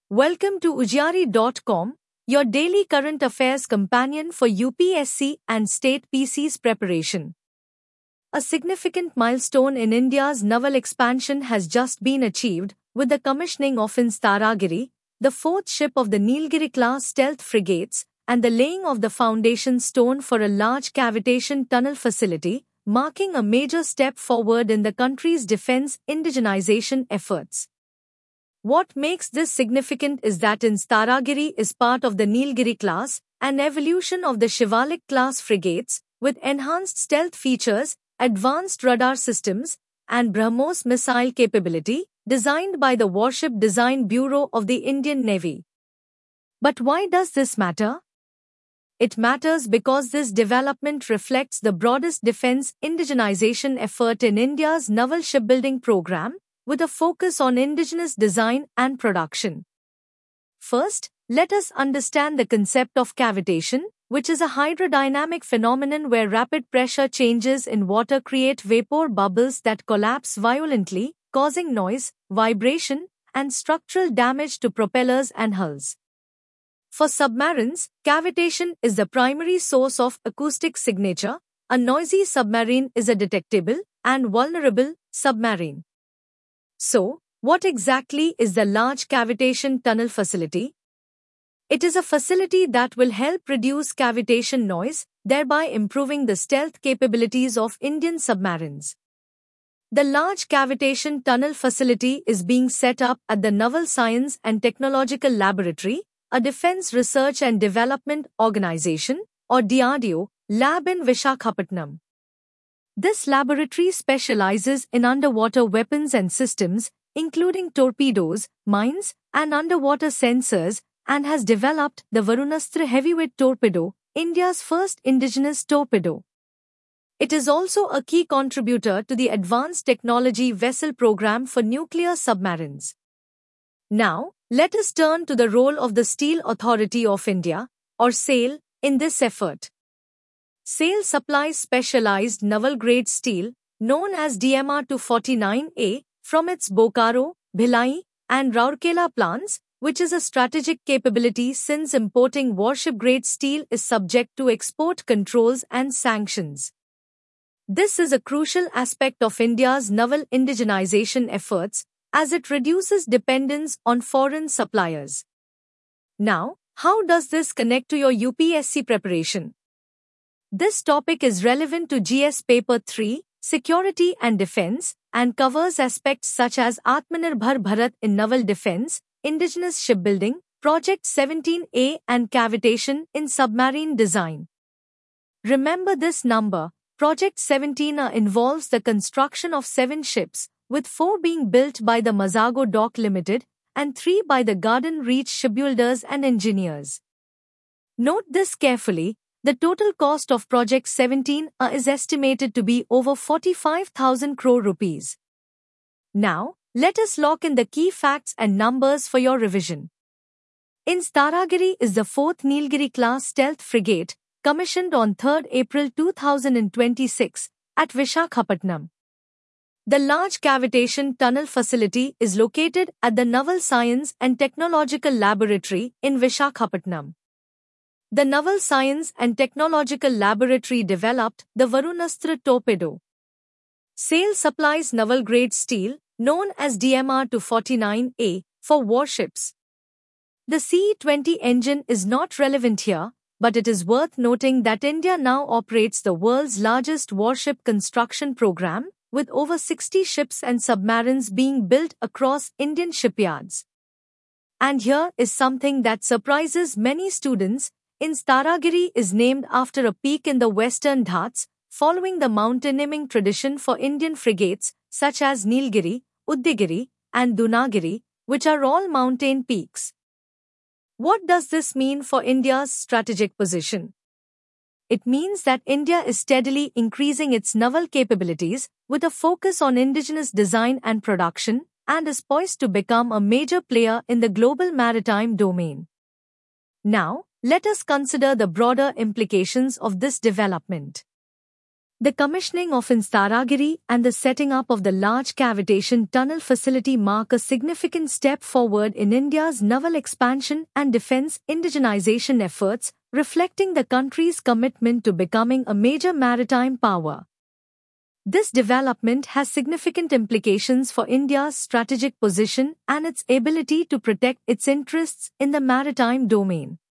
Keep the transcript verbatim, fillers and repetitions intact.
Welcome to Ujjari dot com, your daily current affairs companion for U P S C and state P C's preparation. A significant milestone in India's naval expansion has just been achieved with the commissioning of INS Taragiri, the fourth ship of the Nilgiri-class stealth frigates, and the laying of the foundation stone for a large cavitation tunnel facility, marking a major step forward in the country's defense indigenization efforts. What makes this significant is that INS Taragiri is part of the Nilgiri class, an evolution of the Shivalik class frigates, with enhanced stealth features, advanced radar systems, and BrahMos missile capability, designed by the Warship Design Bureau of the Indian Navy. But why does this matter? It matters because this development reflects the broadest defense indigenization effort in India's naval shipbuilding program, with a focus on indigenous design and production. First, let us understand the concept of cavitation, which is a hydrodynamic phenomenon where rapid pressure changes in water create vapor bubbles that collapse violently, causing noise, vibration, and structural damage to propellers and hulls. For submarines, cavitation is the primary source of acoustic signature. A noisy submarine is a detectable and vulnerable submarine. So, what exactly is the Large Cavitation Tunnel Facility? It is a facility that will help reduce cavitation noise, thereby improving the stealth capabilities of Indian submarines. The Large Cavitation Tunnel Facility is being set up at the Naval Science and Technological Laboratory, a defense research and development organization, or D R D O, lab in Visakhapatnam. This laboratory specializes in underwater weapons and systems, including torpedoes, mines, and underwater sensors, and has developed the Varunastra heavyweight torpedo, India's first indigenous torpedo. It is also a key contributor to the Advanced Technology Vessel Program for nuclear submarines. Now, let us turn to the role of the Steel Authority of India, or SAIL, in this effort. SAIL supplies specialized naval-grade steel, known as D M R two forty-nine A, from its Bokaro, Bhilai, and Rourkela plants, which is a strategic capability since importing warship-grade steel is subject to export controls and sanctions. This is a crucial aspect of India's naval indigenization efforts, as it reduces dependence on foreign suppliers. Now, how does this connect to your U P S C preparation? This topic is relevant to G S Paper three, Security and Defense, and covers aspects such as Atmanirbhar Bharat in naval defense, indigenous shipbuilding, Project seventeen A, and cavitation in submarine design. Remember this number. Project seventeen A involves the construction of seven ships, with four being built by the Mazago Dock Limited and three by the Garden Reach shipbuilders and engineers. Note this carefully. The total cost of Project seventeen A is estimated to be over forty-five thousand crore rupees. Now, let us lock in the key facts and numbers for your revision. INS Taragiri is the fourth Nilgiri-class stealth frigate, commissioned on third April two thousand twenty-six, at Visakhapatnam. The Large Cavitation Tunnel Facility is located at the Naval Science and Technological Laboratory in Visakhapatnam. The Naval Science and Technological Laboratory developed the Varunastra torpedo. SAIL supplies naval-grade steel, known as D M R two forty-nine A, for warships. The C E twenty engine is not relevant here, but it is worth noting that India now operates the world's largest warship construction program, with over sixty ships and submarines being built across Indian shipyards. And here is something that surprises many students. INS Taragiri is named after a peak in the Western Ghats, following the mountaineering tradition for Indian frigates such as Nilgiri, Uddayagiri, and Dunagiri, which are all mountain peaks. What does this mean for India's strategic position? It means that India is steadily increasing its naval capabilities with a focus on indigenous design and production, and is poised to become a major player in the global maritime domain. Now, let us consider the broader implications of this development. The commissioning of Instaragiri and the setting up of the large cavitation tunnel facility mark a significant step forward in India's naval expansion and defense indigenization efforts, reflecting the country's commitment to becoming a major maritime power. This development has significant implications for India's strategic position and its ability to protect its interests in the maritime domain.